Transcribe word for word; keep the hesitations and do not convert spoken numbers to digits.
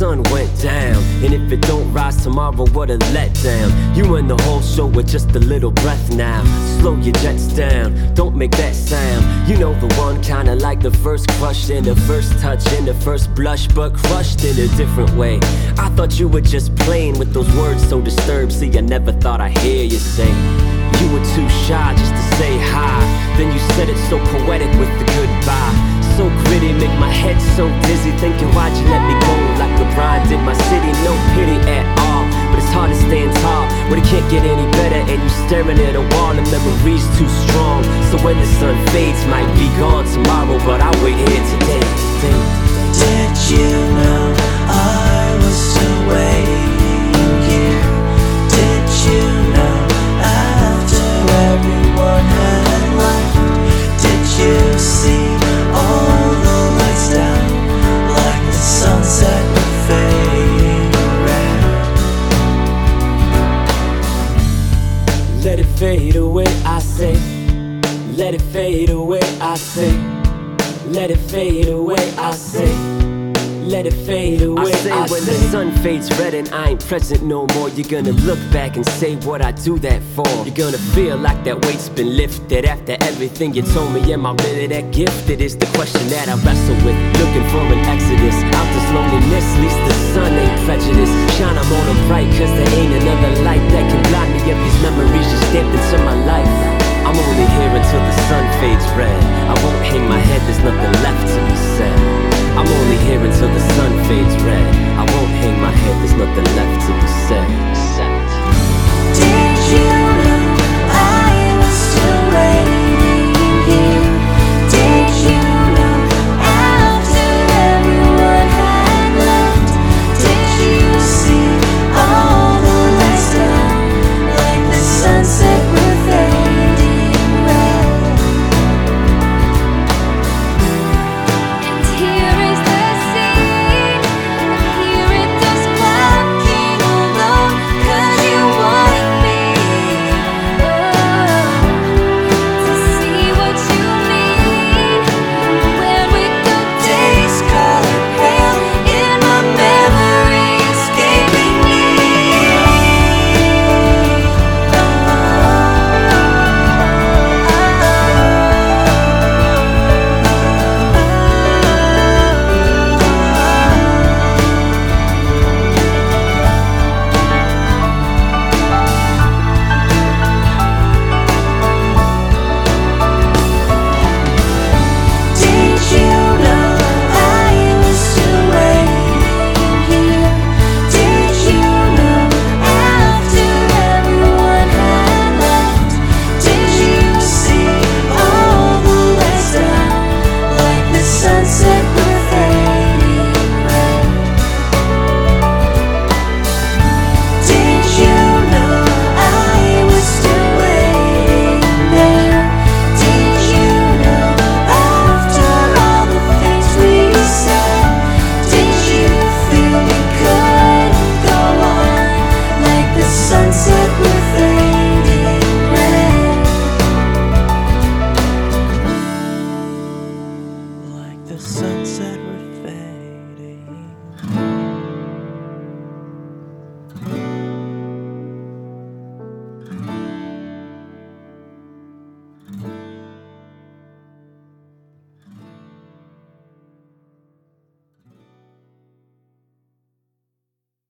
sun went down. And if it don't rise tomorrow, what a letdown. You end the whole show with just a little breath now. Slow your jets down, don't make that sound. You know the one, kinda like the first crush and the first touch and the first blush, but crushed in a different way. I thought you were just playing with those words so disturbed. See, I never thought I'd hear you say you were too shy just to say hi. Then you said it so poetic with the goodbye. So gritty, make my head so dizzy, thinking why'd you let me go like LeBron did my city. No pity at all, but it's hard to stand tall when it can't get any better and you staring at a wall and memories too strong. So when the sun fades, might be gone tomorrow, but I'll wait here today. today. Did you know I was still waiting here? Did you know after everyone had left? Did you see all the lights down like the sunset were fading red? Let it fade away, I say. Let it fade away, I say. Let it fade away, I say. Let it fade away, I say. I when say. The sun fades red and I ain't present no more, you're gonna look back and say what I do that for. You're gonna feel like that weight's been lifted after everything you told me. Am I really that gifted is the question that I wrestle with. Looking for an exodus out this loneliness. At least the sun ain't prejudiced. Shine, I'm on a bright, cause there ain't another light that can blind me of these memories you stamped into my life. I'm only here until the sun fades red. I won't hang my head, there's nothing left to be said. I'm only here until the sun fades red. I won't hang my head, there's nothing left to be said. Did you know I was still waiting here? Did you know after everyone had left? Did you see all the lights down like the sunset were fading red? And here is the scene, hear it just clacking along, 'cause you want me, oh, to see what you mean. Where we go, days color pale in my memory, escaping me. Did you know I was still waiting here? Did you know after everyone had left? Did you see all the lights down like the sunset were fading red? Did you know I was still waiting there? Did you know after all the things we said? Did you feel we couldn't go on like the sunset were fading red? Like the sunset were